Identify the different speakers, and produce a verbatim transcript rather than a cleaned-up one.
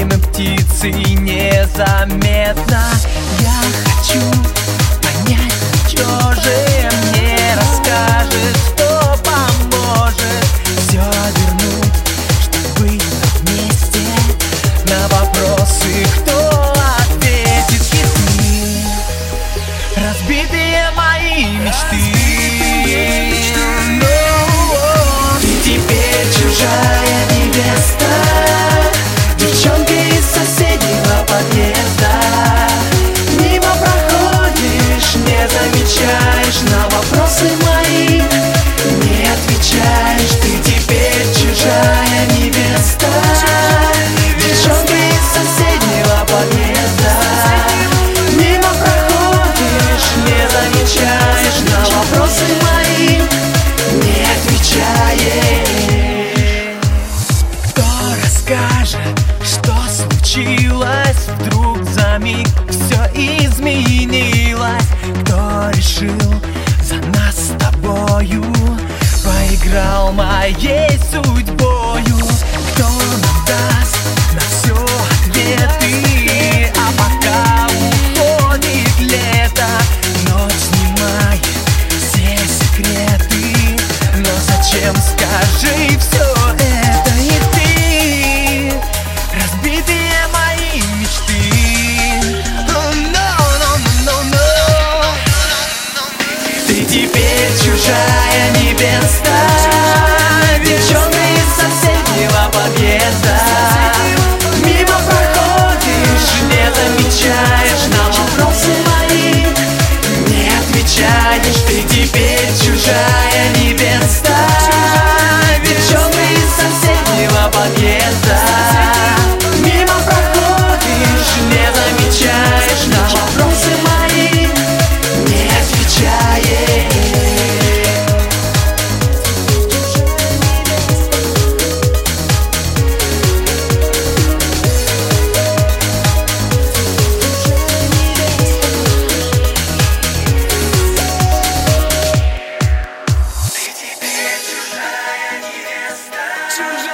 Speaker 1: время птицы незаметно. Я хочу понять, что же мне расскажет, что поможет все вернуть, чтобы быть вместе. На вопросы кто ответит, если разбитые мои мечты. Ты теперь чужая невеста, девчонка из соседнего подъезда. Мимо проходишь, не замечаешь, на вопросы мои не отвечаешь. Ты теперь чужая невеста, девчонка из соседнего подъезда. Мимо проходишь, не замечаешь, на вопросы мои не отвечаешь. Кто расскажет, что случилось? Вдруг за миг все изменилось. Кто решил за нас с тобою, поиграл моей судьбою? Кто нам даст на все ответы? А пока уходит лето, ночь снимает все секреты. Но зачем, скажи, все это? И ты, разбитые мои мечты. Oh, no, no, no, no, no. Ты теперь чужая невеста, девчонка из соседнего подъезда. Мимо проходишь, не замечаешь, на вопросы мои не отвечаешь. Ты теперь чужая невеста, девчонка из соседнего подъезда. Мимо проходишь, не замечаешь, на вопросы мои не отвечаешь. Чужая невеста.